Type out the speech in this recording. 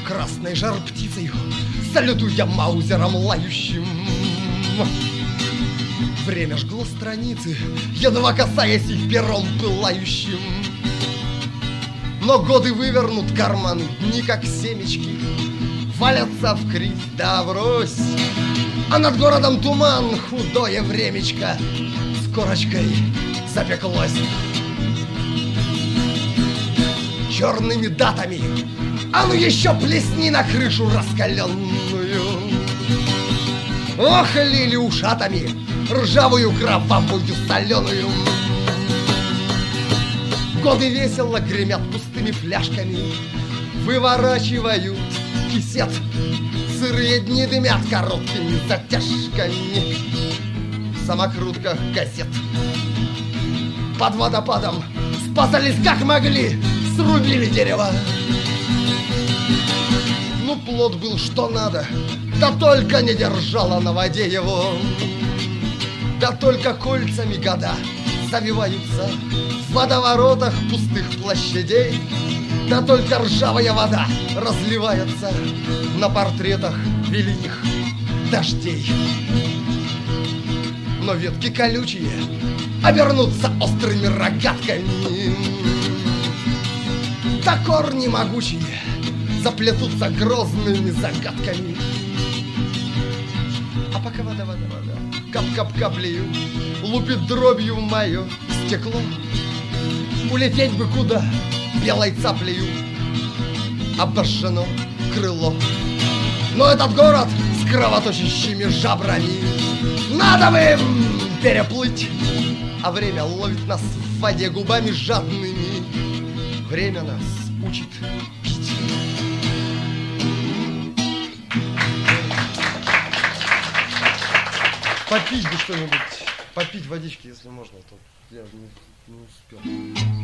красной жар птицей салютуя маузером лающим. Время жгло страницы, едва касаясь их пером пылающим. Но годы вывернут карманы, дни как семечки валятся вкривь да врозь. А над городом туман, худое времечко с корочкой запеклось. Черными датами, а ну еще плесни на крышу раскаленную. Ох, лили ушатами ржавую кровавую соленую. Годы весело гремят пустыми фляжками, выворачивают кисет. Сырые дни дымят короткими затяжками в самокрутках газет. Под водопадом спасались как могли, срубили дерево. Ну, плод был что надо, да только не держала на воде его. Да только кольцами года завиваются в водоворотах пустых площадей. Да только ржавая вода разливается на портретах великих дождей. Но ветки колючие обернутся острыми рогатками, да корни могучие заплетутся грозными загадками. А пока вода, кап-кап-каплею лупит дробью в мое стекло, улететь бы куда белой цаплею обожжено крыло. Но этот город с кровоточащими жабрами надо бы им переплыть, а время ловит нас в воде губами жадными. Время нас учит пить. Попить бы что-нибудь, попить водички, если можно, а то я не успел.